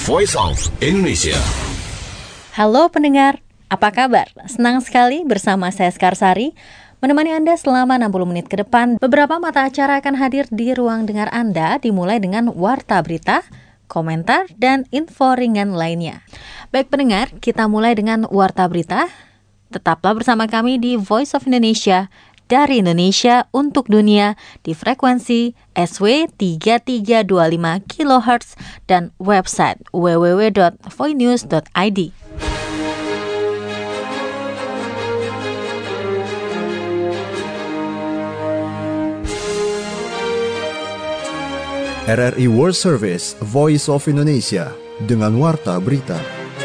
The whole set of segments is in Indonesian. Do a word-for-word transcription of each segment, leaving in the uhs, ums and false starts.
Voice of Indonesia. Halo pendengar, apa kabar? Senang sekali bersama saya Skarsari menemani Anda selama enam puluh menit ke depan. Beberapa mata acara akan hadir di ruang dengar Anda, dimulai dengan warta berita, komentar, dan info ringan lainnya. Baik pendengar, kita mulai dengan warta berita. Tetaplah bersama kami di Voice of Indonesia, dari Indonesia untuk dunia di frekuensi S W tiga tiga dua lima kilohertz dan website w w w dot voinews dot i d. R R I World Service Voice of Indonesia dengan warta berita.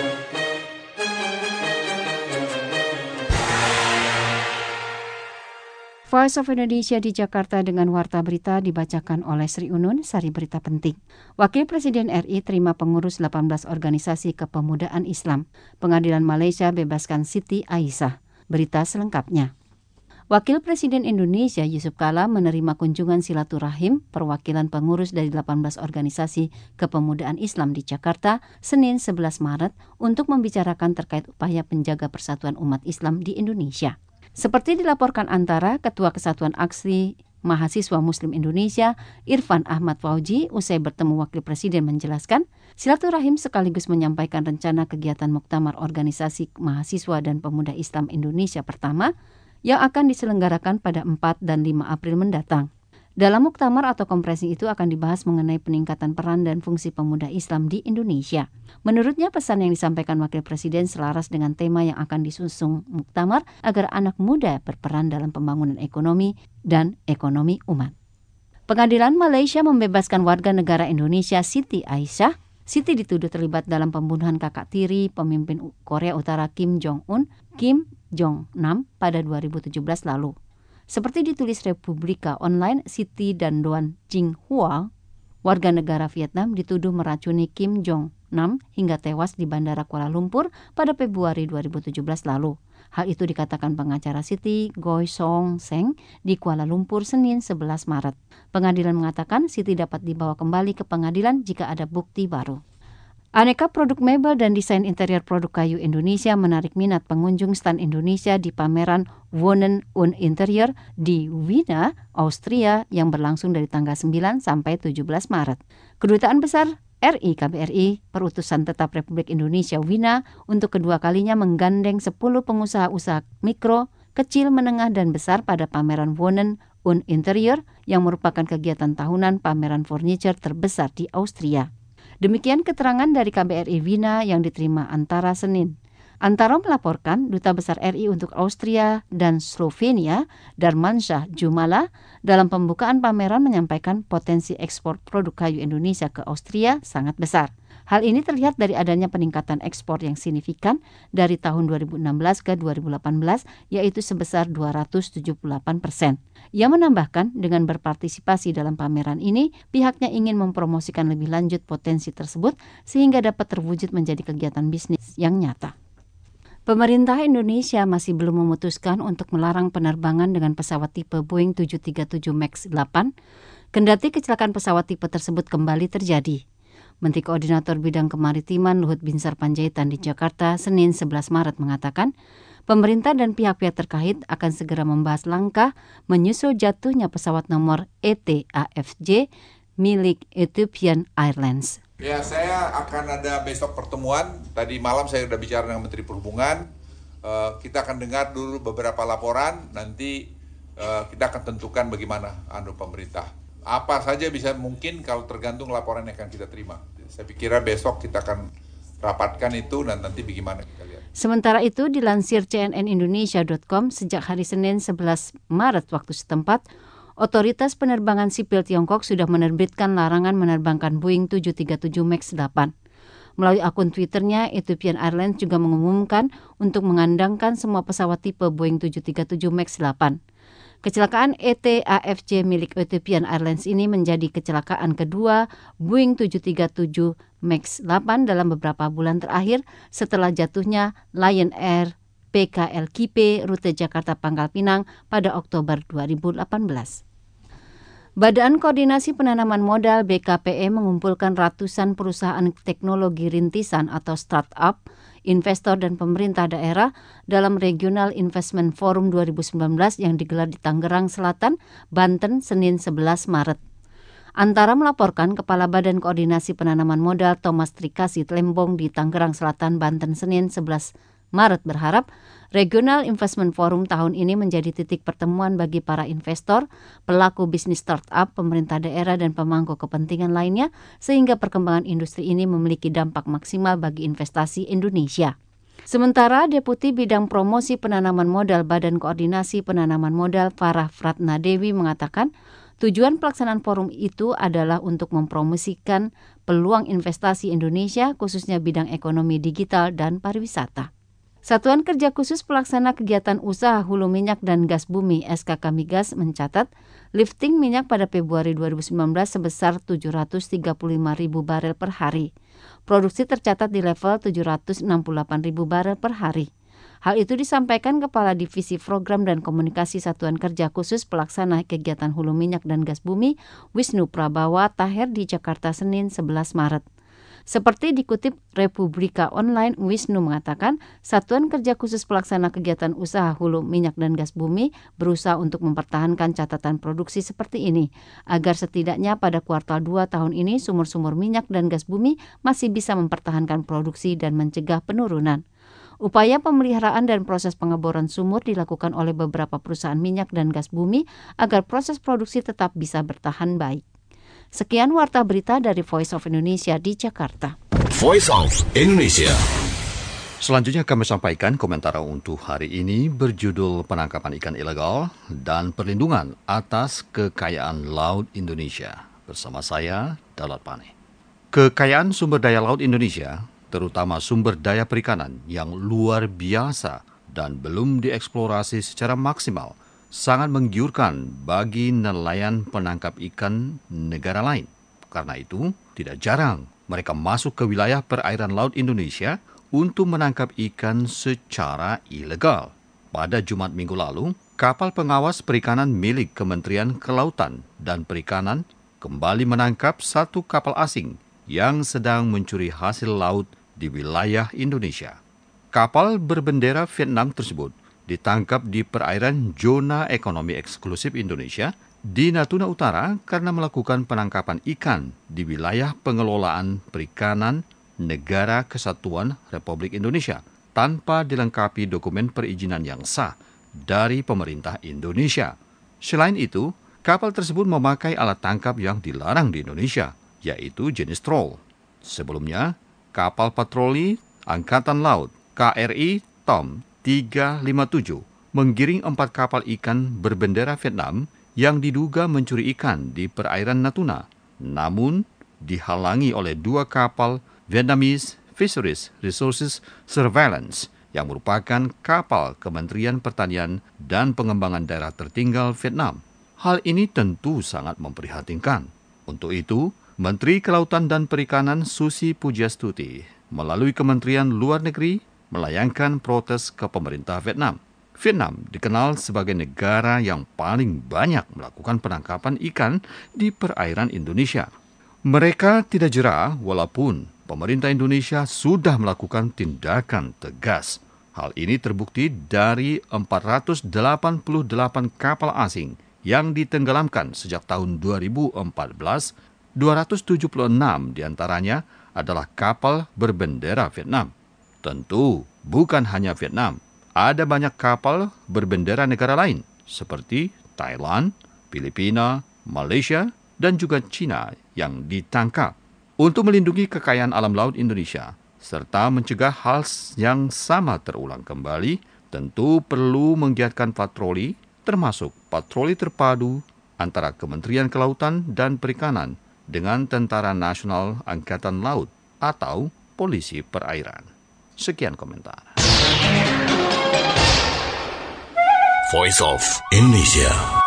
Voice of Indonesia di Jakarta dengan warta berita dibacakan oleh Sri Unun, sari berita penting. Wakil Presiden R I terima pengurus delapan belas organisasi kepemudaan Islam. Pengadilan Malaysia bebaskan Siti Aisyah. Berita selengkapnya. Wakil Presiden Indonesia Yusuf Kala menerima kunjungan silaturahim perwakilan pengurus dari delapan belas organisasi kepemudaan Islam di Jakarta Senin sebelas Maret untuk membicarakan terkait upaya penjaga persatuan umat Islam di Indonesia. Seperti dilaporkan Antara, Ketua Kesatuan Aksi Mahasiswa Muslim Indonesia, Irfan Ahmad Fauji, usai bertemu Wakil Presiden menjelaskan, silaturahim sekaligus menyampaikan rencana kegiatan Muktamar Organisasi Mahasiswa dan Pemuda Islam Indonesia pertama yang akan diselenggarakan pada empat dan lima April mendatang. Dalam muktamar atau konferensi itu akan dibahas mengenai peningkatan peran dan fungsi pemuda Islam di Indonesia. Menurutnya pesan yang disampaikan Wakil Presiden selaras dengan tema yang akan disusung muktamar agar anak muda berperan dalam pembangunan ekonomi dan ekonomi umat. Pengadilan Malaysia membebaskan warga negara Indonesia Siti Aisyah. Siti dituduh terlibat dalam pembunuhan kakak tiri pemimpin Korea Utara Kim Jong-un, Kim Jong-nam pada dua ribu tujuh belas lalu. Seperti ditulis Republika Online, Siti dan Doan Jing Hua, warga negara Vietnam, dituduh meracuni Kim Jong-nam hingga tewas di Bandara Kuala Lumpur pada Februari dua ribu tujuh belas lalu. Hal itu dikatakan pengacara Siti, Goy Song Seng, di Kuala Lumpur Senin sebelas Maret. Pengadilan mengatakan Siti dapat dibawa kembali ke pengadilan jika ada bukti baru. Aneka produk mebel dan desain interior produk kayu Indonesia menarik minat pengunjung stan Indonesia di pameran Wonen und Interior di Wiener, Austria yang berlangsung dari tanggal sembilan sampai tujuh belas Maret. Kedutaan Besar R I K B R I, Perutusan Tetap Republik Indonesia Wina, untuk kedua kalinya menggandeng sepuluh pengusaha usaha mikro, kecil, menengah, dan besar pada pameran Wonen und Interior yang merupakan kegiatan tahunan pameran furniture terbesar di Austria. Demikian keterangan dari K B R I Wina yang diterima Antara Senin. Antara melaporkan Duta Besar R I untuk Austria dan Slovenia, Darmansyah Jumala, dalam pembukaan pameran menyampaikan potensi ekspor produk kayu Indonesia ke Austria sangat besar. Hal ini terlihat dari adanya peningkatan ekspor yang signifikan dari tahun dua ribu enam belas ke dua ribu delapan belas, yaitu sebesar dua ratus tujuh puluh delapan persen. Ia menambahkan dengan berpartisipasi dalam pameran ini, pihaknya ingin mempromosikan lebih lanjut potensi tersebut sehingga dapat terwujud menjadi kegiatan bisnis yang nyata. Pemerintah Indonesia masih belum memutuskan untuk melarang penerbangan dengan pesawat tipe Boeing tujuh tiga tujuh Max delapan, kendati kecelakaan pesawat tipe tersebut kembali terjadi. Menteri Koordinator Bidang Kemaritiman Luhut Binsar Panjaitan di Jakarta Senin sebelas Maret mengatakan, pemerintah dan pihak-pihak terkait akan segera membahas langkah menyusul jatuhnya pesawat nomor E T A F J milik Ethiopian Airlines. Ya, saya akan ada besok pertemuan. Tadi malam saya sudah bicara dengan Menteri Perhubungan. Uh, kita akan dengar dulu beberapa laporan. Nanti uh, kita akan tentukan bagaimana anu pemerintah. Apa saja bisa mungkin kalau tergantung laporan yang akan kita terima. Saya pikir besok kita akan rapatkan itu dan nanti bagaimana kita lihat. Sementara itu dilansir c n n indonesia dot com sejak hari Senin sebelas Maret waktu setempat, Otoritas Penerbangan Sipil Tiongkok sudah menerbitkan larangan menerbangkan Boeing tujuh tiga tujuh Max delapan. Melalui akun Twitternya, Ethiopian Airlines juga mengumumkan untuk mengandangkan semua pesawat tipe Boeing tujuh tiga tujuh Max delapan. Kecelakaan E T A F J milik Ethiopian Airlines ini menjadi kecelakaan kedua Boeing tujuh tiga tujuh Max delapan dalam beberapa bulan terakhir setelah jatuhnya Lion Air P K L K P rute Jakarta Pangkal Pinang pada Oktober dua ribu delapan belas. Badan Koordinasi Penanaman Modal B K P M mengumpulkan ratusan perusahaan teknologi rintisan atau startup, investor dan pemerintah daerah dalam Regional Investment Forum dua ribu sembilan belas yang digelar di Tangerang Selatan, Banten, Senin sebelas Maret. Antara melaporkan Kepala Badan Koordinasi Penanaman Modal Thomas Trikasi Lembong di Tangerang Selatan, Banten, Senin sebelas Maret berharap Regional Investment Forum tahun ini menjadi titik pertemuan bagi para investor, pelaku bisnis startup, pemerintah daerah, dan pemangku kepentingan lainnya sehingga perkembangan industri ini memiliki dampak maksimal bagi investasi Indonesia. Sementara Deputi Bidang Promosi Penanaman Modal Badan Koordinasi Penanaman Modal Farah Pratna Dewi mengatakan tujuan pelaksanaan forum itu adalah untuk mempromosikan peluang investasi Indonesia khususnya bidang ekonomi digital dan pariwisata. Satuan Kerja Khusus Pelaksana Kegiatan Usaha Hulu Minyak dan Gas Bumi S K K Migas mencatat lifting minyak pada Februari dua ribu sembilan belas sebesar tujuh ratus tiga puluh lima ribu barel per hari. Produksi tercatat di level tujuh ratus enam puluh delapan ribu barel per hari. Hal itu disampaikan Kepala Divisi Program dan Komunikasi Satuan Kerja Khusus Pelaksana Kegiatan Hulu Minyak dan Gas Bumi Wisnu Prabawa Taher di Jakarta Senin sebelas Maret. Seperti dikutip Republika Online, Wisnu mengatakan Satuan Kerja Khusus Pelaksana Kegiatan Usaha Hulu Minyak dan Gas Bumi berusaha untuk mempertahankan catatan produksi seperti ini, agar setidaknya pada kuartal dua tahun ini sumur-sumur minyak dan gas bumi masih bisa mempertahankan produksi dan mencegah penurunan. Upaya pemeliharaan dan proses pengeboran sumur dilakukan oleh beberapa perusahaan minyak dan gas bumi agar proses produksi tetap bisa bertahan baik. Sekian Warta Berita dari Voice of Indonesia di Jakarta. Voice of Indonesia. Selanjutnya kami sampaikan komentar untuk hari ini berjudul Penangkapan Ikan Ilegal dan Perlindungan atas Kekayaan Laut Indonesia. Bersama saya, Dalat Pane. Kekayaan sumber daya laut Indonesia, terutama sumber daya perikanan yang luar biasa dan belum dieksplorasi secara maksimal, sangat menggiurkan bagi nelayan penangkap ikan negara lain. Karena itu, tidak jarang mereka masuk ke wilayah perairan laut Indonesia untuk menangkap ikan secara ilegal. Pada Jumat minggu lalu, kapal pengawas perikanan milik Kementerian Kelautan dan Perikanan kembali menangkap satu kapal asing yang sedang mencuri hasil laut di wilayah Indonesia. Kapal berbendera Vietnam tersebut ditangkap di perairan Zona Ekonomi Eksklusif Indonesia di Natuna Utara karena melakukan penangkapan ikan di wilayah pengelolaan perikanan Negara Kesatuan Republik Indonesia tanpa dilengkapi dokumen perizinan yang sah dari pemerintah Indonesia. Selain itu, kapal tersebut memakai alat tangkap yang dilarang di Indonesia, yaitu jenis troll. Sebelumnya, kapal patroli Angkatan Laut K R I Tom tiga lima tujuh menggiring empat kapal ikan berbendera Vietnam yang diduga mencuri ikan di perairan Natuna, namun dihalangi oleh dua kapal Vietnamese Fisheries Resources Surveillance yang merupakan kapal Kementerian Pertanian dan Pengembangan Daerah Tertinggal Vietnam. Hal ini tentu sangat memprihatinkan. Untuk itu, Menteri Kelautan dan Perikanan Susi Pujiastuti melalui Kementerian Luar Negeri melayangkan protes ke pemerintah Vietnam. Vietnam dikenal sebagai negara yang paling banyak melakukan penangkapan ikan di perairan Indonesia. Mereka tidak jera walaupun pemerintah Indonesia sudah melakukan tindakan tegas. Hal ini terbukti dari empat ratus delapan puluh delapan kapal asing yang ditenggelamkan sejak tahun dua ribu empat belas, dua ratus tujuh puluh enam diantaranya adalah kapal berbendera Vietnam. Tentu bukan hanya Vietnam, ada banyak kapal berbendera negara lain seperti Thailand, Filipina, Malaysia, dan juga China yang ditangkap. Untuk melindungi kekayaan alam laut Indonesia serta mencegah hal yang sama terulang kembali, tentu perlu menggiatkan patroli, termasuk patroli terpadu antara Kementerian Kelautan dan Perikanan dengan Tentara Nasional Angkatan Laut atau Polisi Perairan. Sekian komentar. Voice of Indonesia.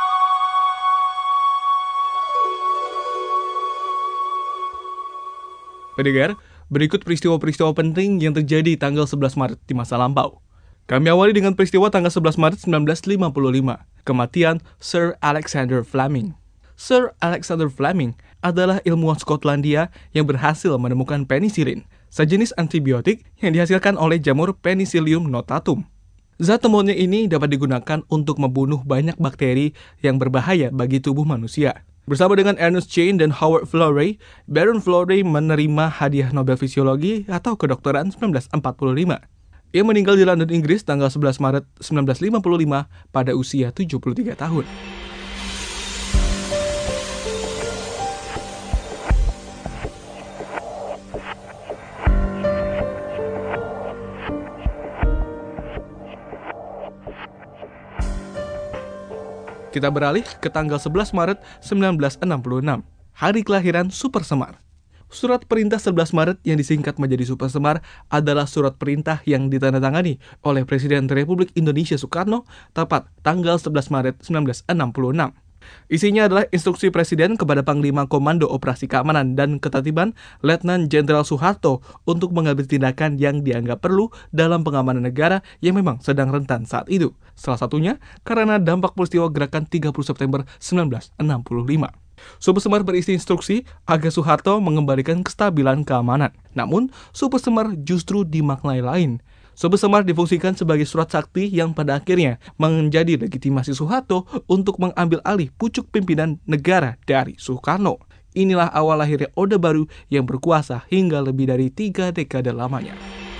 Pendengar, berikut peristiwa-peristiwa penting yang terjadi tanggal sebelas Maret di masa lampau. Kami awali dengan peristiwa tanggal sebelas Maret seribu sembilan ratus lima puluh lima, kematian Sir Alexander Fleming. Sir Alexander Fleming adalah ilmuwan Skotlandia yang berhasil menemukan penisilin, sejenis antibiotik yang dihasilkan oleh jamur Penicillium notatum. Zat temuannya ini dapat digunakan untuk membunuh banyak bakteri yang berbahaya bagi tubuh manusia. Bersama dengan Ernest Chain dan Howard Florey, Baron Florey menerima hadiah Nobel Fisiologi atau kedokteran sembilan belas empat puluh lima. Ia meninggal di London, Inggris tanggal sebelas Maret sembilan belas lima puluh lima pada usia tujuh puluh tiga tahun. Kita beralih ke tanggal sebelas Maret sembilan belas enam puluh enam, hari kelahiran Super Semar. Surat Perintah sebelas Maret yang disingkat menjadi Super Semar adalah surat perintah yang ditandatangani oleh Presiden Republik Indonesia Soekarno tepat tanggal sebelas Maret sembilan belas enam puluh enam. Isinya adalah instruksi Presiden kepada Panglima Komando Operasi Keamanan dan Ketertiban Letnan Jenderal Soeharto untuk mengambil tindakan yang dianggap perlu dalam pengamanan negara yang memang sedang rentan saat itu. Salah satunya karena dampak peristiwa gerakan tiga puluh September sembilan belas enam puluh lima. Super Semar berisi instruksi agar Soeharto mengembalikan kestabilan keamanan. Namun, Super Semar justru dimaknai lain. Super Semar difungsikan sebagai surat sakti yang pada akhirnya menjadi legitimasi Soeharto untuk mengambil alih pucuk pimpinan negara dari Soekarno. Inilah awal lahirnya Orde Baru yang berkuasa hingga lebih dari tiga dekade lamanya.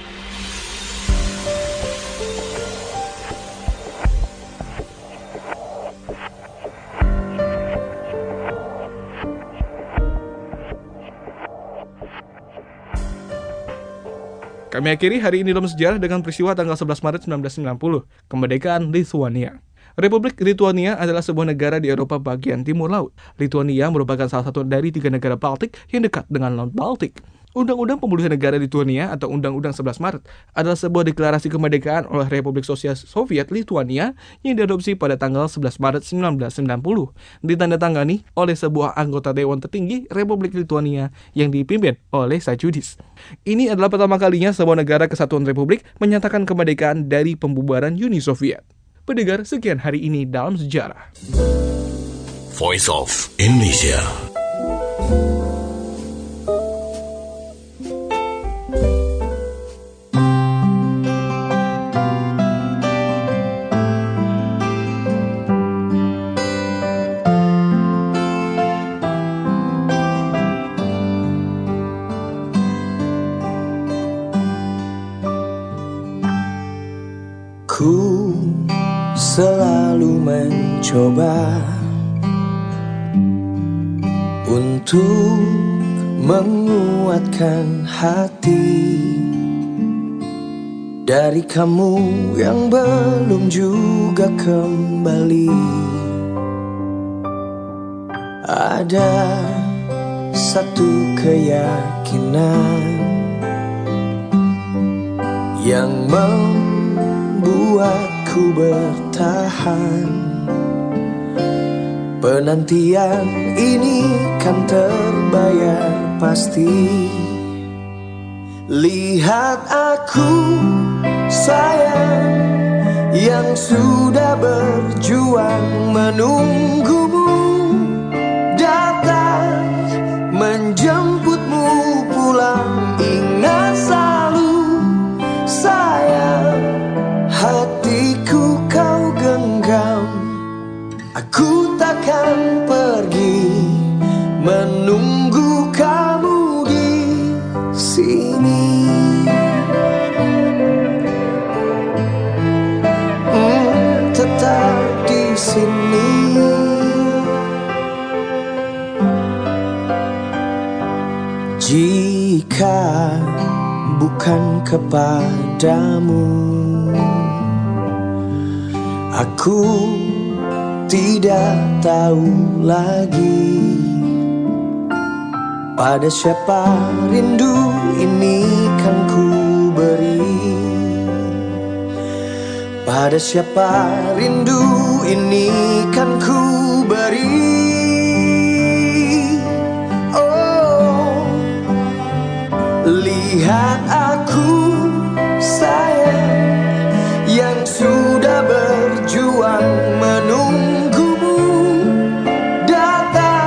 Kami akhiri hari ini dalam sejarah dengan peristiwa tanggal sebelas Maret sembilan belas sembilan puluh, kemerdekaan Lithuania. Republik Lithuania adalah sebuah negara di Eropa bagian timur laut. Lithuania merupakan salah satu dari tiga negara Baltik yang dekat dengan Laut Baltik. Undang-Undang Pemulihan Negara Lithuania atau Undang-Undang sebelas Maret adalah sebuah deklarasi kemerdekaan oleh Republik Sosial Soviet Lithuania yang diadopsi pada tanggal sebelas Maret sembilan belas sembilan puluh, ditandatangani oleh sebuah anggota Dewan Tertinggi Republik Lithuania yang dipimpin oleh Sąjūdis. Ini adalah pertama kalinya sebuah negara kesatuan republik menyatakan kemerdekaan dari pembubaran Uni Soviet. Pendengar, sekian hari ini dalam sejarah. Voice of Indonesia. Ku selalu mencoba untuk menguatkan hati dari kamu yang belum juga kembali. Ada satu keyakinan yang membuatku bertahan. Penantian ini kan terbayar pasti. Lihat aku sayang yang sudah berjuang menunggumu datang menjemputmu pulang. Ingat selalu sayang, hatiku kau genggam. Aku takkan pergi menunggu kamu di sini. Hmm, tetap di sini. Jika bukan kepadamu, aku tidak tahu lagi pada siapa rindu ini kan ku beri. Pada siapa rindu ini kan ku beri. Oh, lihat aku sayang yang sudah berjuang menunggumu datang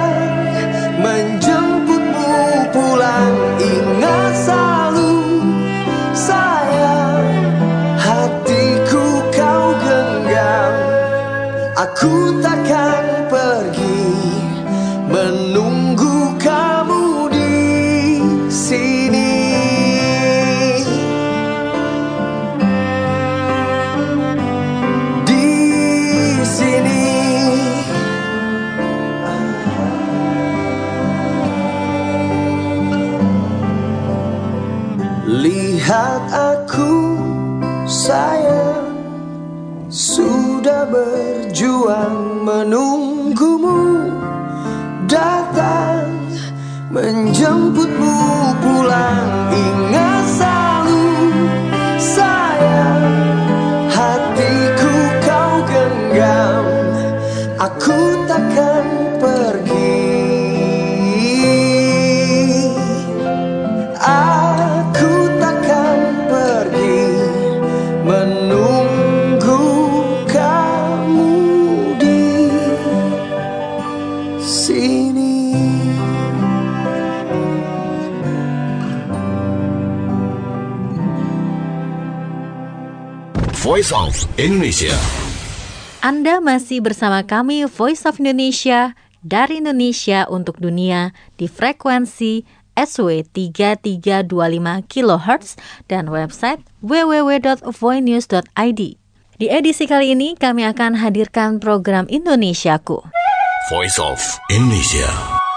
menunggu kamu di sini. Di sini. Lihat aku, sayang, sudah berjuang menunggumu datang, menjemputmu pulang. Ingat selalu, sayang, hatiku kau genggam, aku takkan pergi. Aku takkan pergi, menunggu kamu di sini. Voice of Indonesia. Anda masih bersama kami Voice of Indonesia dari Indonesia untuk dunia di frekuensi S W tiga tiga dua lima kilohertz dan website w w w dot voinews dot i d. Di edisi kali ini kami akan hadirkan program Indonesiaku. Voice of Indonesia.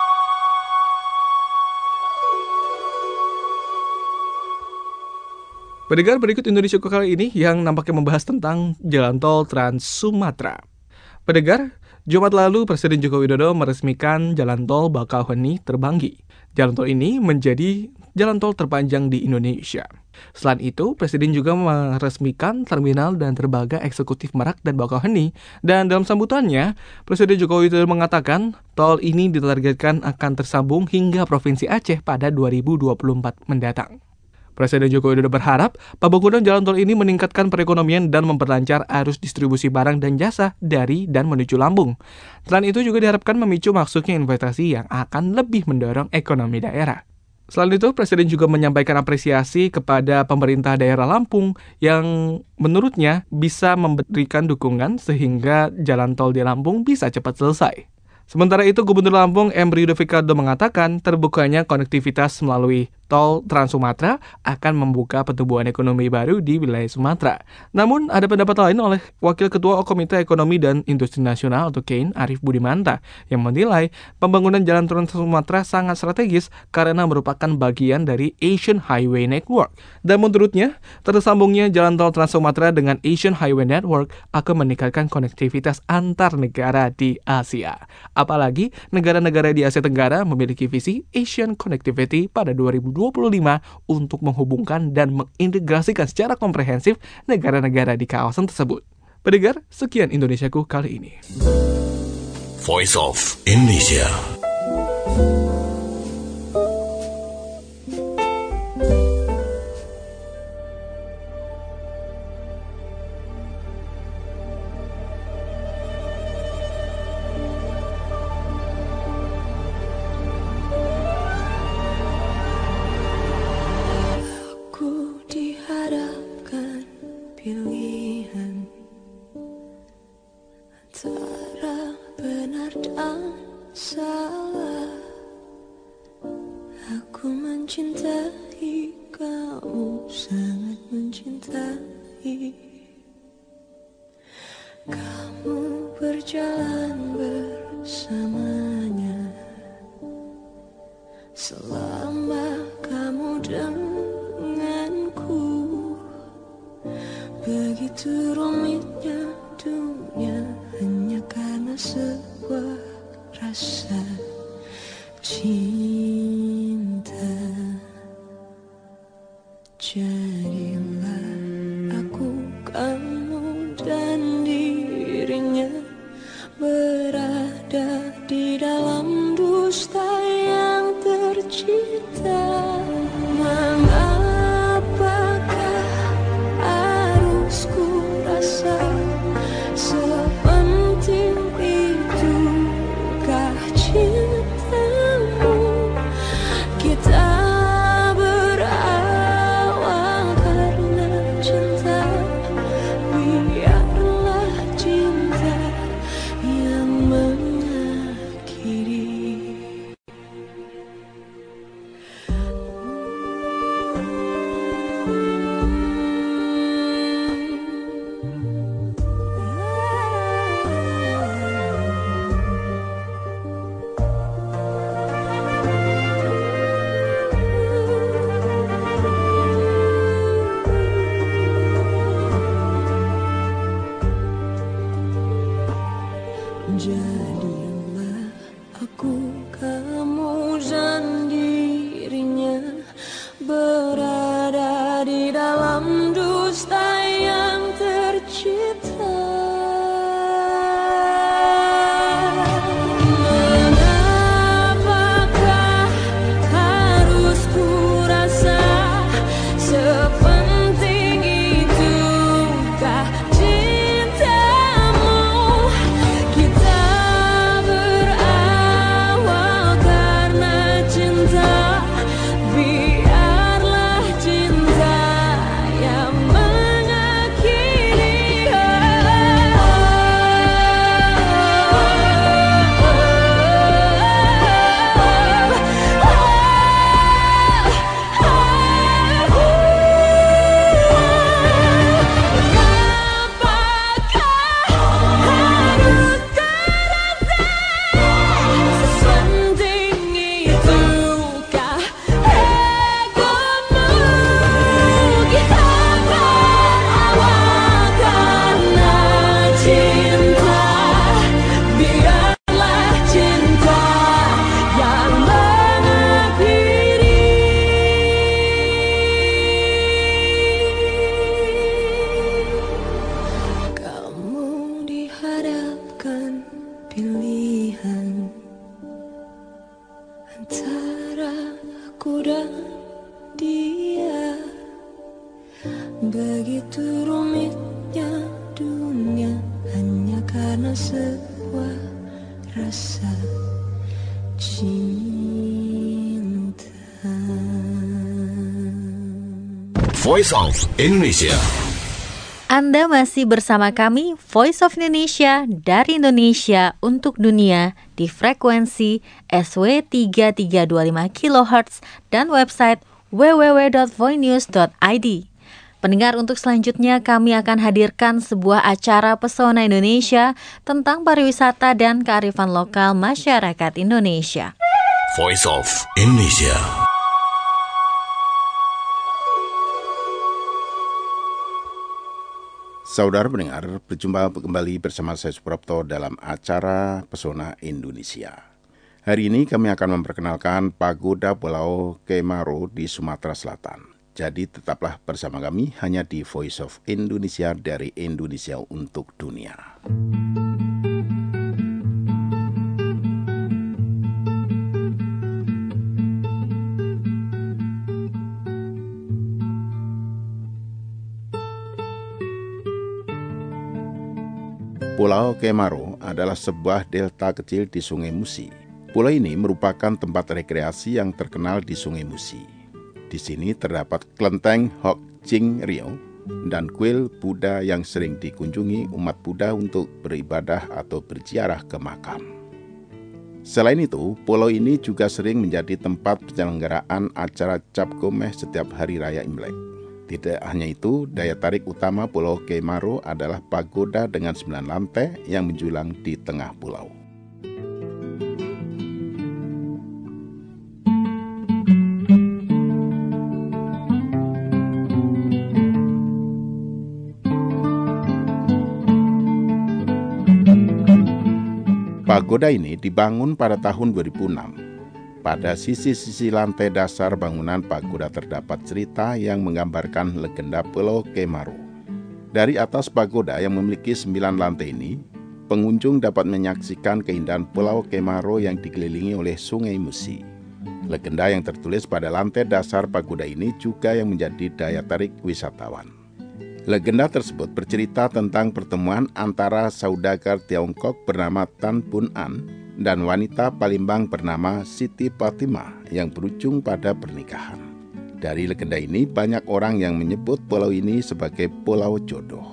Pendengar, berikut Indonesiaku kali ini yang nampaknya membahas tentang jalan tol Trans Sumatera. Pendengar, Jumat lalu Presiden Joko Widodo meresmikan jalan tol Bakauheni Terbanggi. Jalan tol ini menjadi jalan tol terpanjang di Indonesia. Selain itu, Presiden juga meresmikan terminal dan dermaga eksekutif Merak dan Bakauheni. Dan dalam sambutannya, Presiden Joko Widodo mengatakan tol ini ditargetkan akan tersambung hingga Provinsi Aceh pada dua ribu dua puluh empat mendatang. Presiden Joko Widodo berharap pembangunan jalan tol ini meningkatkan perekonomian dan memperlancar arus distribusi barang dan jasa dari dan menuju Lampung. Selain itu juga diharapkan memicu masuknya investasi yang akan lebih mendorong ekonomi daerah. Selain itu, Presiden juga menyampaikan apresiasi kepada pemerintah daerah Lampung yang menurutnya bisa memberikan dukungan sehingga jalan tol di Lampung bisa cepat selesai. Sementara itu, Gubernur Lampung M. Ridho Fikardo mengatakan terbukanya konektivitas melalui tol Trans Sumatera akan membuka pertumbuhan ekonomi baru di wilayah Sumatera. Namun, ada pendapat lain oleh Wakil Ketua Komite Ekonomi dan Industri Nasional atau K E I N, Arief Budimanta, yang menilai pembangunan jalan Trans Sumatera sangat strategis karena merupakan bagian dari Asian Highway Network. Dan menurutnya, tersambungnya jalan tol Trans Sumatera dengan Asian Highway Network akan meningkatkan konektivitas antar negara di Asia. Apalagi negara-negara di Asia Tenggara memiliki visi Asian Connectivity pada dua ribu dua puluh lima untuk menghubungkan dan mengintegrasikan secara komprehensif negara-negara di kawasan tersebut. Pendengar, sekian Indonesiaku kali ini. Voice of Indonesia. Kita berawal antara aku dan dia. Begitu rumitnya dunia hanya karena sebuah rasa cinta. Voice of Indonesia. Anda masih bersama kami, Voice of Indonesia, dari Indonesia untuk dunia, di frekuensi S W tiga tiga dua lima kilohertz dan website w w w dot voinews dot i d. Pendengar, untuk selanjutnya kami akan hadirkan sebuah acara pesona Indonesia tentang pariwisata dan kearifan lokal masyarakat Indonesia. Voice of Indonesia. Saudara pendengar, berjumpa kembali bersama saya Suprapto dalam acara Pesona Indonesia. Hari ini kami akan memperkenalkan Pagoda Pulau Kemaro di Sumatera Selatan. Jadi tetaplah bersama kami hanya di Voice of Indonesia, dari Indonesia untuk dunia. Pulau Kemaro adalah sebuah delta kecil di Sungai Musi. Pulau ini merupakan tempat rekreasi yang terkenal di Sungai Musi. Di sini terdapat kelenteng Hok Jing Rio dan kuil Buddha yang sering dikunjungi umat Buddha untuk beribadah atau berziarah ke makam. Selain itu, pulau ini juga sering menjadi tempat penyelenggaraan acara Cap Gomeh setiap hari raya Imlek. Tidak hanya itu, daya tarik utama Pulau Kemaro adalah pagoda dengan sembilan lantai yang menjulang di tengah pulau. Pagoda ini dibangun pada tahun dua ribu enam. Pada sisi-sisi lantai dasar bangunan pagoda terdapat cerita yang menggambarkan legenda Pulau Kemaro. Dari atas pagoda yang memiliki sembilan lantai ini, pengunjung dapat menyaksikan keindahan Pulau Kemaro yang dikelilingi oleh Sungai Musi. Legenda yang tertulis pada lantai dasar pagoda ini juga yang menjadi daya tarik wisatawan. Legenda tersebut bercerita tentang pertemuan antara saudagar Tiongkok bernama Tan Bun An dan wanita Palembang bernama Siti Fatimah yang berujung pada pernikahan. Dari legenda ini banyak orang yang menyebut pulau ini sebagai Pulau Jodoh.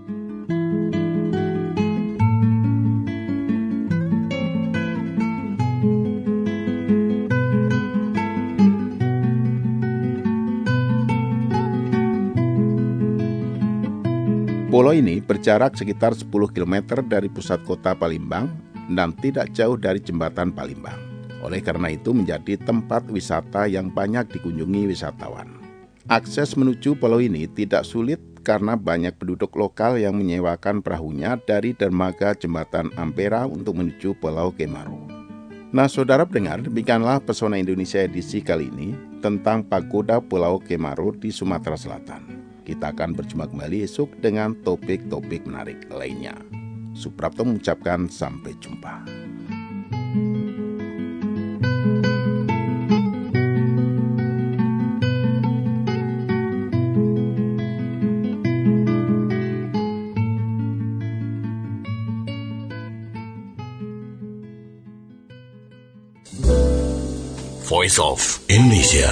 Pulau ini berjarak sekitar sepuluh kilometer dari pusat kota Palembang dan tidak jauh dari jembatan Palembang. Oleh karena itu menjadi tempat wisata yang banyak dikunjungi wisatawan. Akses menuju pulau ini tidak sulit karena banyak penduduk lokal yang menyewakan perahunya dari dermaga jembatan Ampera untuk menuju Pulau Kemaro. Nah, saudara pendengar, demikianlah Pesona Indonesia edisi kali ini tentang Pagoda Pulau Kemaro di Sumatera Selatan. Kita akan berjumpa kembali esok dengan topik-topik menarik lainnya. Suprapto mengucapkan sampai jumpa. Voice of Indonesia.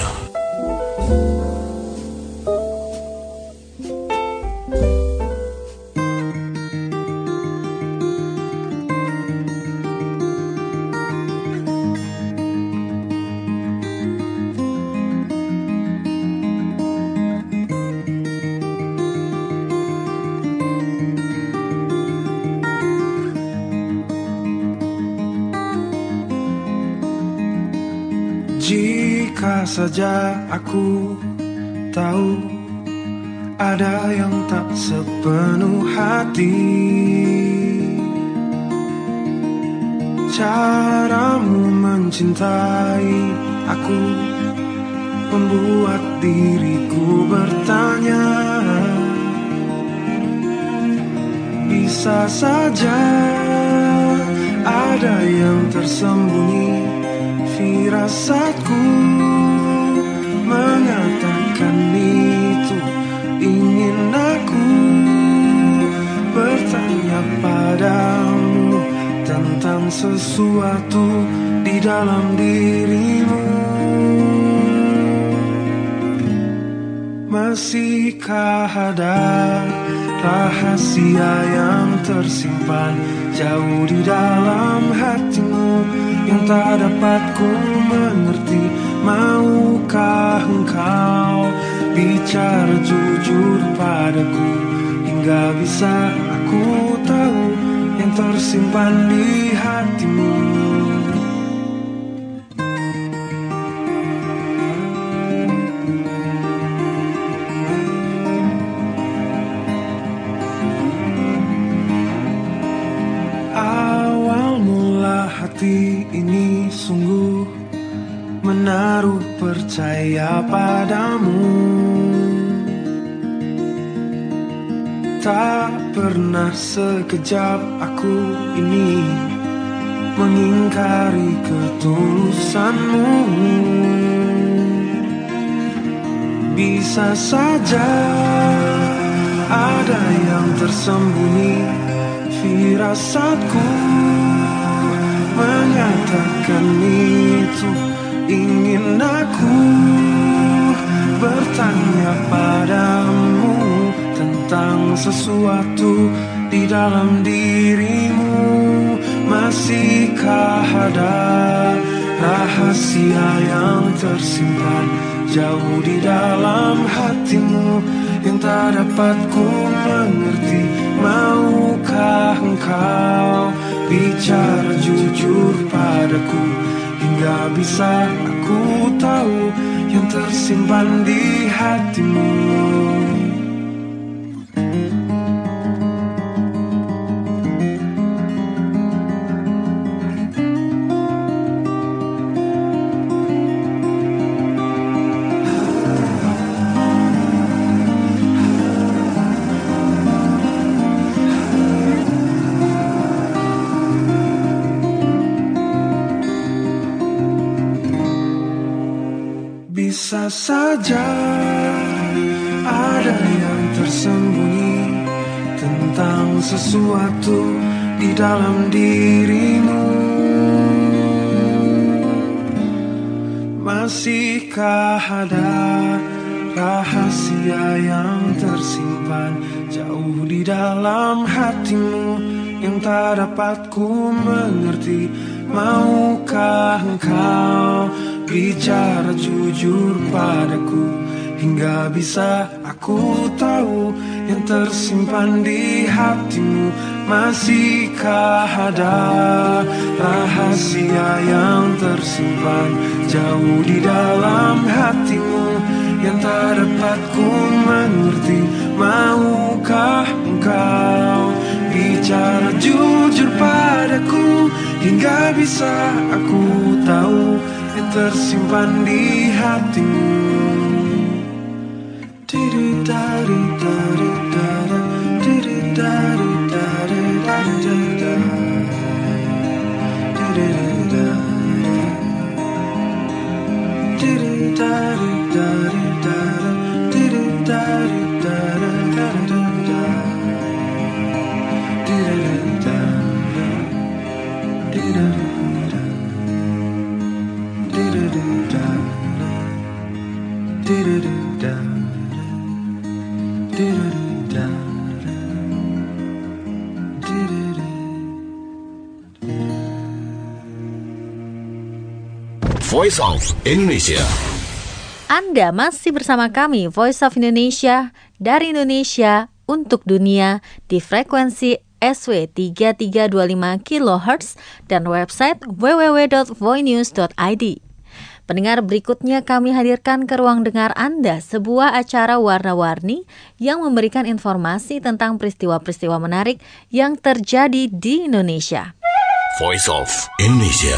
Jika saja aku tahu ada yang tak sepenuh hati, caramu mencintai aku membuat diriku bertanya. Bisa saja ada yang tersembunyi firasatku mengatakan itu. Ingin aku bertanya padamu tentang sesuatu di dalam dirimu. Masihkah ada rahasia yang tersimpan jauh di dalam hatimu yang tak dapat ku mengerti? Maukah engkau bicara jujur padaku hingga bisa aku tahu yang tersimpan di hatimu? Awal mula hati ini sungguh menaruh percaya padamu. Tak pernah sekejap aku ini mengingkari ketulusanmu. Bisa saja ada yang tersembunyi, firasatku mengatakan itu. Ingin aku bertanya padamu tentang sesuatu di dalam dirimu. Masihkah ada rahasia yang tersimpan jauh di dalam hatimu yang tak dapat ku mengerti? Maukah engkau bicara jujur padaku hingga bisa aku tahu yang tersimpan di hatimu? Bisa saja ada yang tersembunyi tentang sesuatu di dalam dirimu. Masihkah ada rahasia yang tersimpan jauh di dalam hatimu yang tak dapat ku mengerti? Maukah engkau bicara jujur padaku hingga bisa aku tahu yang tersimpan di hatimu? Masihkah ada rahasia yang tersimpan jauh di dalam hatimu yang tak dapat ku mengerti? Maukah engkau bicara jujur padaku hingga bisa aku tahu yang tersimpan di hatimu? Voice of Indonesia. Anda masih bersama kami, Voice of Indonesia, dari Indonesia untuk dunia di frekuensi S W tiga tiga dua lima kilohertz dan website w w w dot voinews dot i d. Pendengar, berikutnya kami hadirkan ke ruang dengar Anda sebuah acara warna-warni yang memberikan informasi tentang peristiwa-peristiwa menarik yang terjadi di Indonesia. Voice of Indonesia.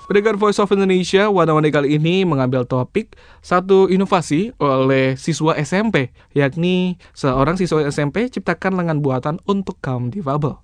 Pendengar Voice of Indonesia, Warna-Warni kali ini mengambil topik satu inovasi oleh siswa S M P, yakni seorang siswa S M P ciptakan lengan buatan untuk kaum difabel.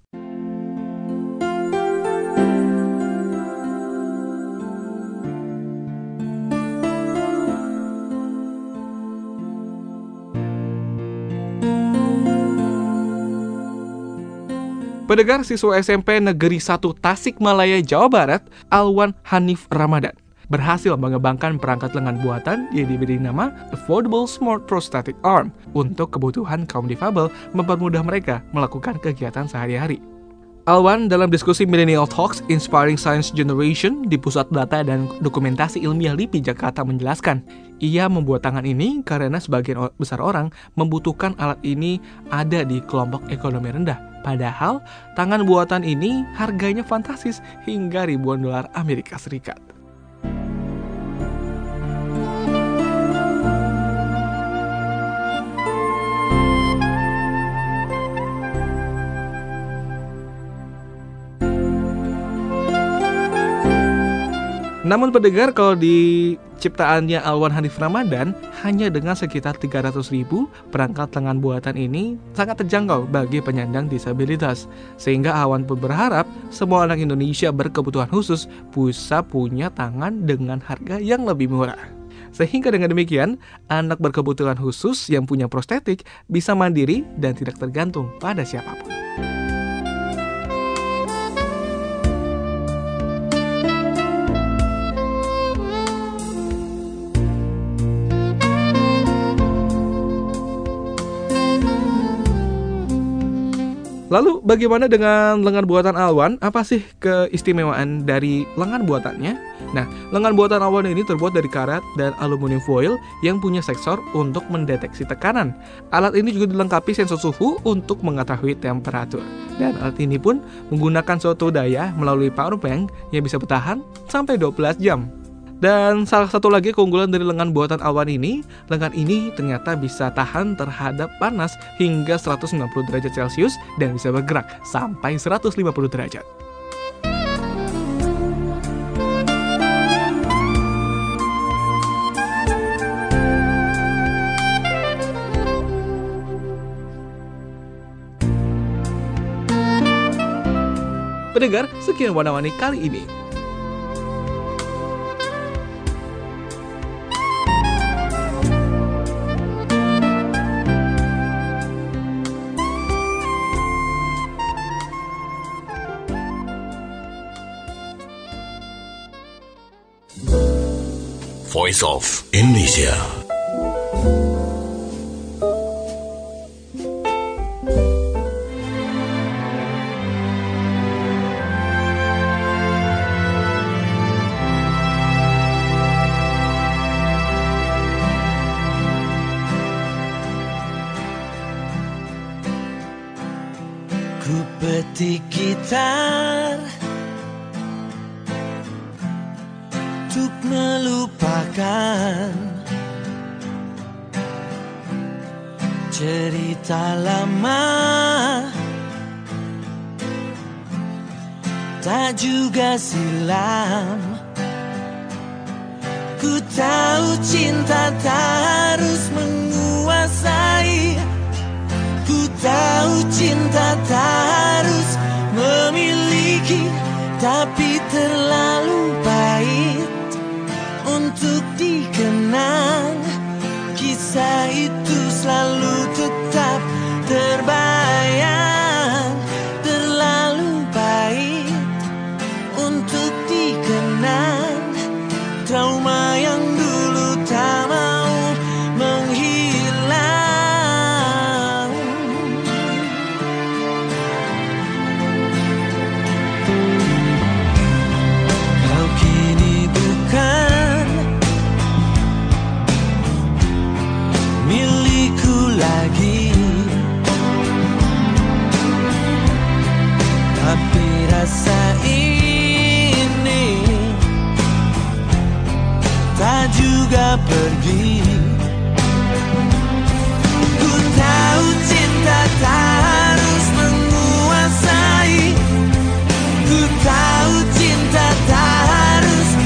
Pendengar, siswa S M P Negeri satu Tasikmalaya, Jawa Barat, Alwan Hanif Ramadan, berhasil mengembangkan perangkat lengan buatan yang diberi nama Affordable Smart Prosthetic Arm untuk kebutuhan kaum difabel, mempermudah mereka melakukan kegiatan sehari-hari. Alwan dalam diskusi Millennial Talks Inspiring Science Generation di Pusat Data dan Dokumentasi Ilmiah LIPI Jakarta menjelaskan, ia membuat tangan ini karena sebagian besar orang membutuhkan alat ini ada di kelompok ekonomi rendah. Padahal tangan buatan ini harganya fantastis hingga ribuan dolar Amerika Serikat. Namun pendengar, kalau di ciptaannya Alwan Hanif Ramadan, hanya dengan sekitar tiga ratus ribu, perangkat lengan buatan ini sangat terjangkau bagi penyandang disabilitas. Sehingga Alwan pun berharap semua anak Indonesia berkebutuhan khusus bisa punya tangan dengan harga yang lebih murah. Sehingga dengan demikian, anak berkebutuhan khusus yang punya prostetik bisa mandiri dan tidak tergantung pada siapapun. Lalu bagaimana dengan lengan buatan Alwan? Apa sih keistimewaan dari lengan buatannya? Nah, lengan buatan Alwan ini terbuat dari karet dan aluminium foil yang punya sensor untuk mendeteksi tekanan. Alat ini juga dilengkapi sensor suhu untuk mengetahui temperatur. Dan alat ini pun menggunakan suatu daya melalui power bank yang bisa bertahan sampai dua belas jam. Dan salah satu lagi keunggulan dari lengan buatan Alwan ini, lengan ini ternyata bisa tahan terhadap panas hingga seratus sembilan puluh derajat Celcius dan bisa bergerak sampai seratus lima puluh derajat. Pendengar, sekian Warna-Warni kali ini. Voice of Indonesia. Ku petik gitar untuk melupakan cerita lama, tak juga silam. Ku tahu cinta tak harus menguasai, ku tahu cinta tak harus memiliki, tapi terlalu pahit untuk dikenang. Kisah itu selalu tetap terbayang, terlalu pahit untuk dikenang. Trauma yang dulu tak mau menghilang. Kau kini bukan milikku lagi, tapi rasa ini tak juga pergi. Ku tahu cinta tak harus menguasai, ku tahu cinta tak harus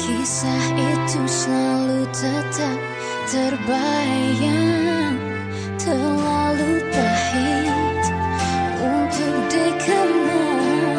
Kisah itu selalu tetap terbayang, terlalu pahit untuk dikenang.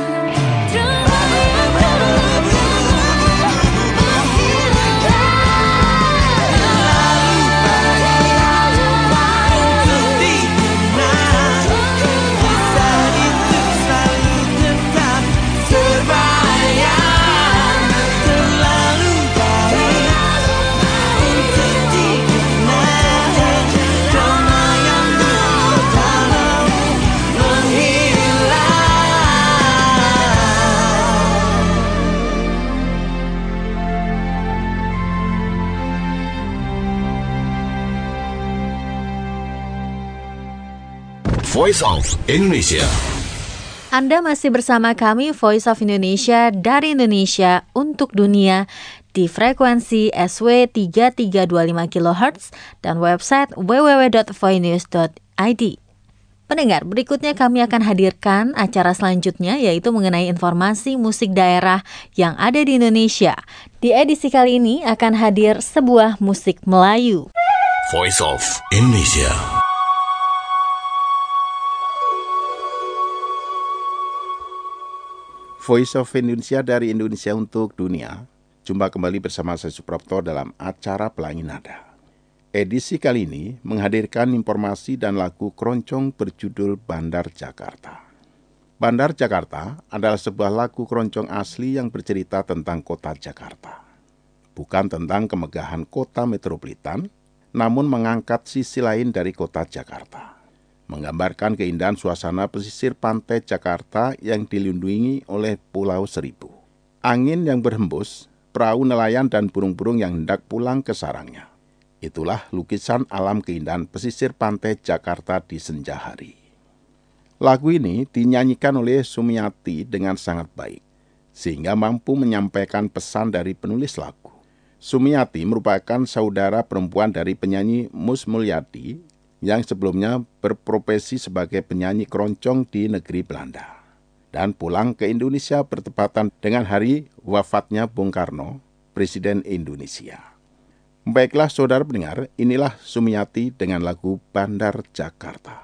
Voice of Indonesia. Anda masih bersama kami Voice of Indonesia dari Indonesia untuk dunia di frekuensi S W tiga tiga dua lima kilohertz dan website w w w dot voinews dot i d. Pendengar, berikutnya kami akan hadirkan acara selanjutnya yaitu mengenai informasi musik daerah yang ada di Indonesia. Di edisi kali ini akan hadir sebuah musik Melayu. Voice of Indonesia. Voice of Indonesia dari Indonesia untuk dunia. Jumpa kembali bersama saya Suprapto dalam acara Pelangi Nada. Edisi kali ini menghadirkan informasi dan lagu keroncong berjudul Bandar Jakarta. Bandar Jakarta adalah sebuah lagu keroncong asli yang bercerita tentang kota Jakarta. Bukan tentang kemegahan kota metropolitan, namun mengangkat sisi lain dari kota Jakarta. Menggambarkan keindahan suasana pesisir pantai Jakarta yang dilindungi oleh Pulau Seribu. Angin yang berhembus, perahu nelayan dan burung-burung yang hendak pulang ke sarangnya. Itulah lukisan alam keindahan pesisir pantai Jakarta di senja hari. Lagu ini dinyanyikan oleh Sumiati dengan sangat baik, sehingga mampu menyampaikan pesan dari penulis lagu. Sumiati merupakan saudara perempuan dari penyanyi Mus Mulyadi, yang sebelumnya berprofesi sebagai penyanyi keroncong di negeri Belanda dan pulang ke Indonesia bertepatan dengan hari wafatnya Bung Karno, Presiden Indonesia. Baiklah saudara pendengar, inilah Sumiati dengan lagu Bandar Jakarta.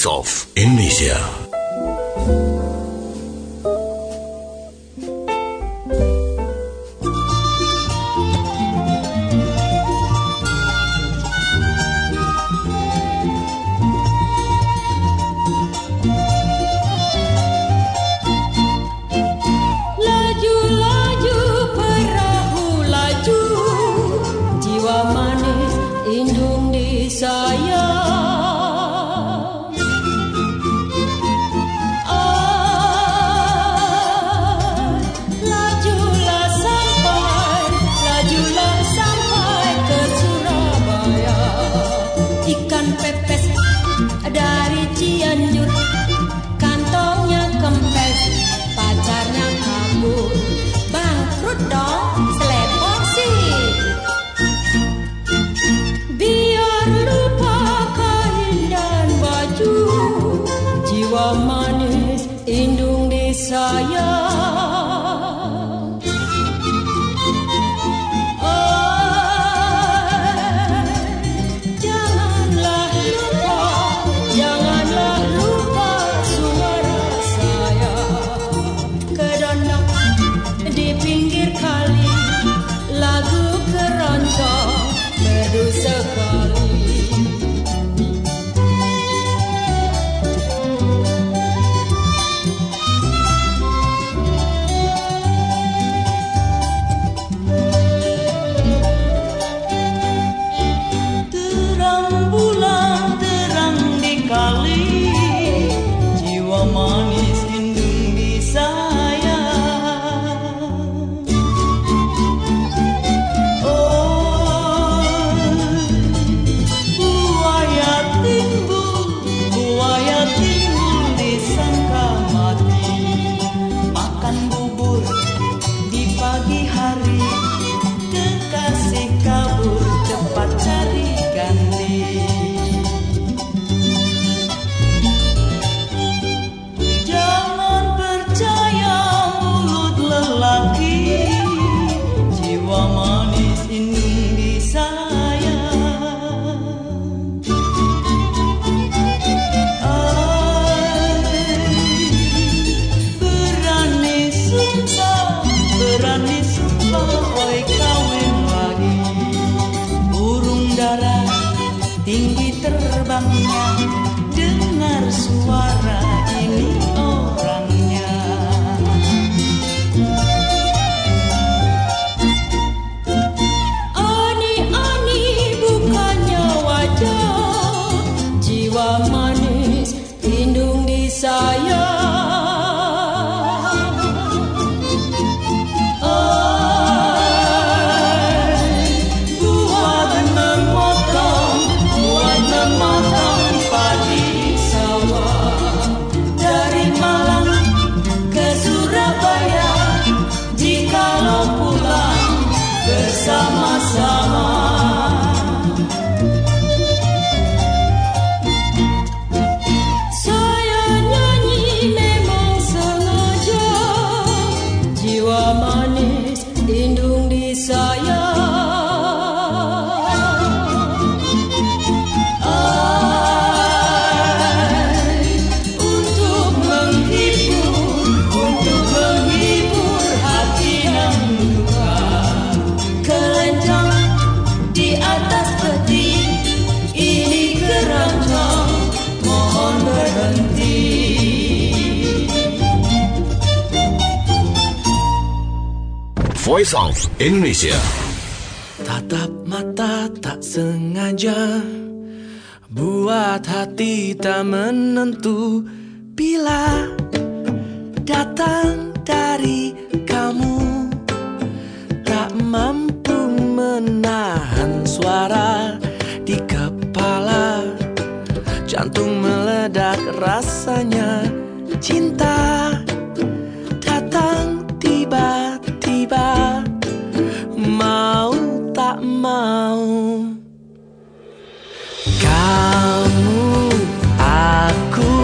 Voice of Indonesia. Voice of Indonesia. Tatap mata tak sengaja buat hati tak menentu bila datang dari kamu, tak mampu menahan suara di kepala, jantung meledak rasanya cinta datang tiba-tiba, mau tak mau. Kamu, aku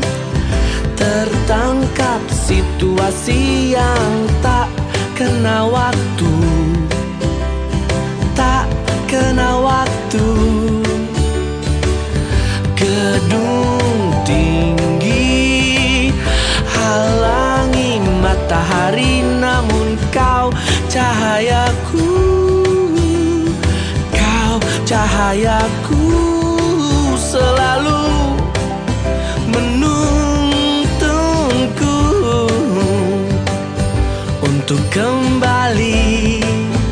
tertangkap situasi yang tak kena waktu, tak kena waktu. Gedung di kembali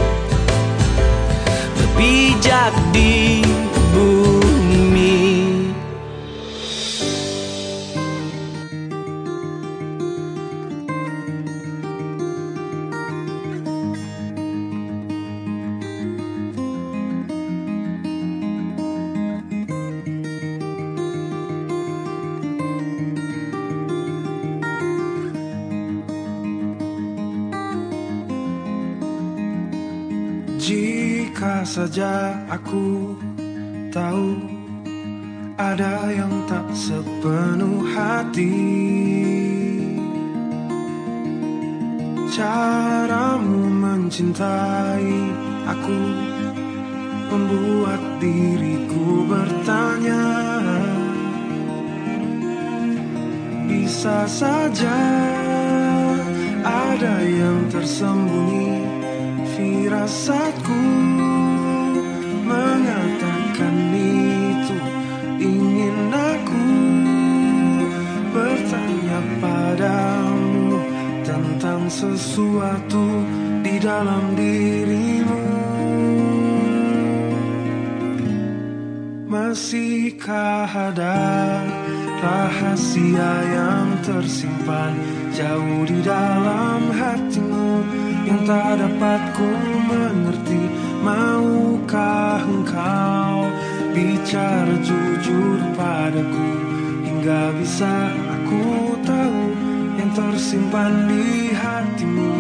berpijak di bumi. Jika saja aku tahu ada yang tak sepenuh hati, caramu mencintai aku membuat diriku bertanya. Bisa saja ada yang tersembunyi, firasatku mengatakan itu. Ingin aku bertanya padamu tentang sesuatu di dalam dirimu. Masihkah ada rahasia yang tersimpan jauh di dalam hatimu yang tak dapat ku mengerti? Maukah engkau bicara jujur padaku hingga bisa aku tahu yang tersimpan di hatimu?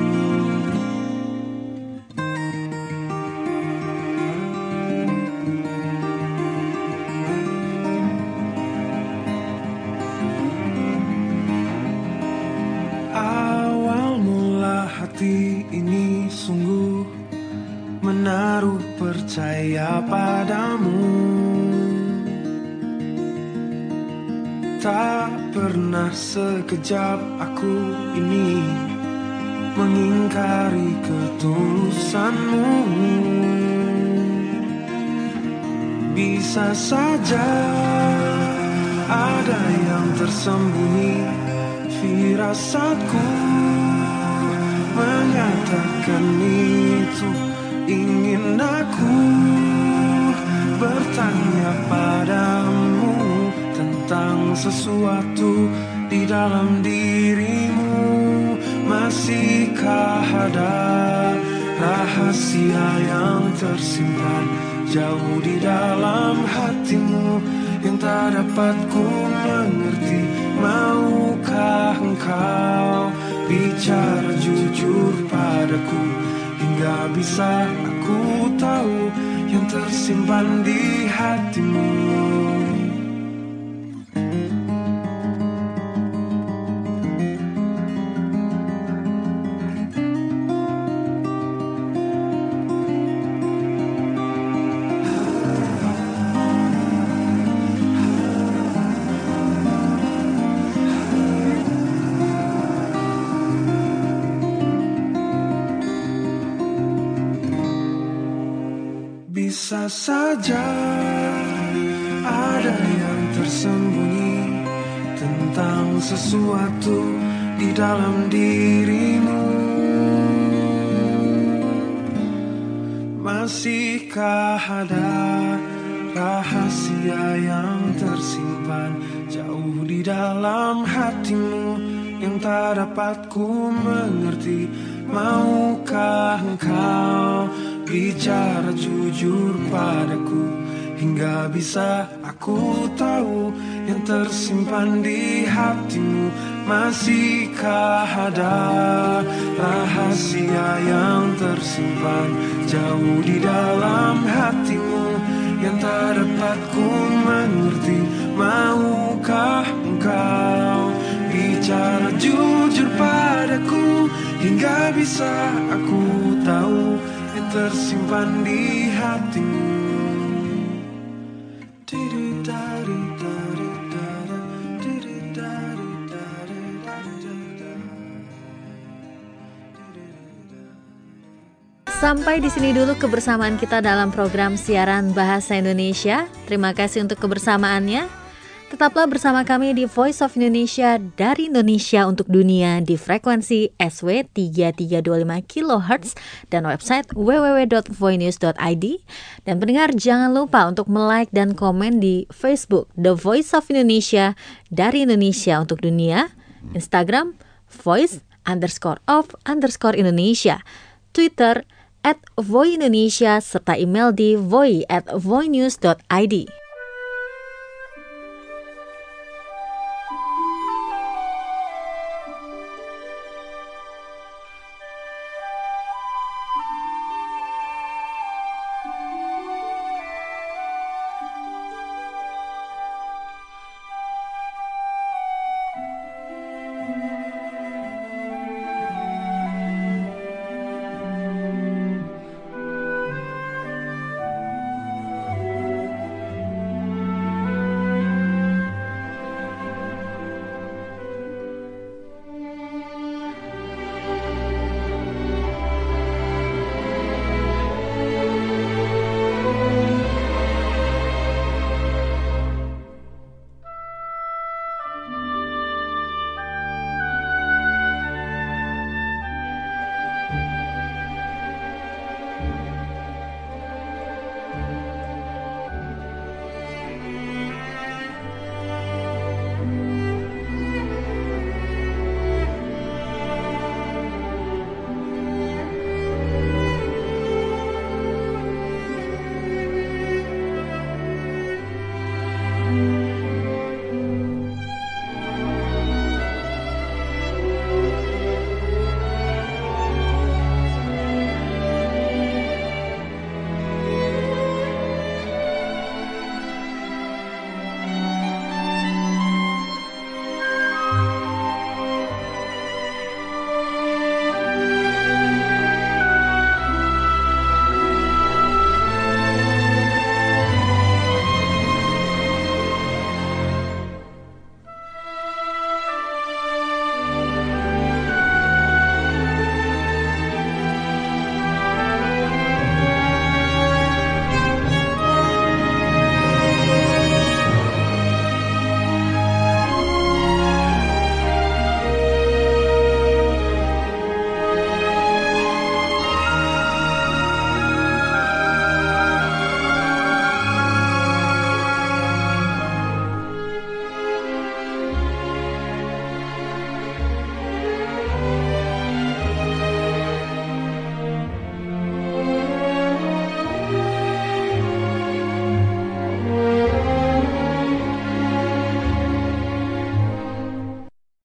Awal mula hati ini sungguh menaruh percaya padamu. Tak pernah sekejap aku ini mengingkari ketulusanmu. Bisa saja ada yang tersembunyi, firasatku mengatakan itu. Ingin aku bertanya padamu tentang sesuatu di dalam dirimu. Masihkah ada rahasia yang tersimpan jauh di dalam hatimu yang tak dapat ku mengerti? Maukah engkau bicara jujur padaku hingga bisa aku tahu yang tersimpan di hatimu? Bisa saja ada yang tersembunyi tentang sesuatu di dalam dirimu. Masihkah ada rahasia yang tersimpan jauh di dalam hatimu yang tak dapat ku mengerti? Maukah engkau bicara jujur padaku hingga bisa aku tahu yang tersimpan di hatimu? Masihkah ada rahasia yang tersimpan jauh di dalam hatimu yang tak dapat ku mengerti? Maukah engkau bicara jujur padaku hingga bisa aku tahu yang tersimpan di hatimu? Sampai di sini dulu kebersamaan kita dalam program siaran Bahasa Indonesia. Terima kasih untuk kebersamaannya. Tetaplah bersama kami di Voice of Indonesia dari Indonesia untuk dunia di frekuensi S W tiga tiga dua lima kilohertz dan website w w w dot voinews dot i d. Dan pendengar jangan lupa untuk like dan komen di Facebook The Voice of Indonesia dari Indonesia untuk dunia, Instagram voice underscore of underscore Indonesia, Twitter at Voi Indonesia serta email di voi at voinews dot i d.